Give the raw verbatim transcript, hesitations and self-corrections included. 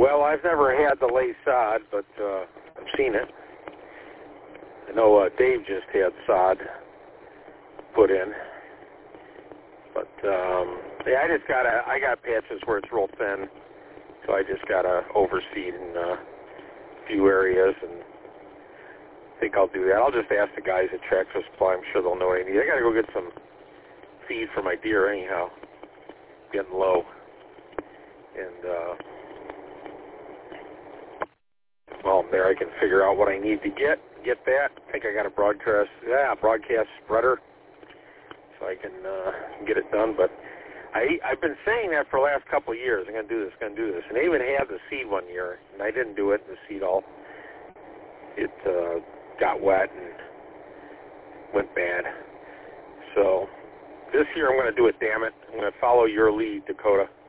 Well, I've never had the lay sod, but uh, I've seen it. I know uh, Dave just had sod put in. But, um, yeah, I just got to, I got patches where it's real thin, so I just got to overseed in uh, a few areas, and I think I'll do that. I'll just ask the guys at Tractor Supply. I'm sure they'll know what I need. I got to go get some feed for my deer anyhow. Getting low. And, uh, well, there I can figure out what I need to get. Get that. I think I got a broadcast, yeah, broadcast spreader, so I can uh, get it done. But I, I've been saying that for the last couple of years. I'm going to do this, going to do this. And they even had the seed one year, and I didn't do it. The seed all, it uh, got wet and went bad. So this year I'm going to do it, damn it. I'm going to follow your lead, Dakota.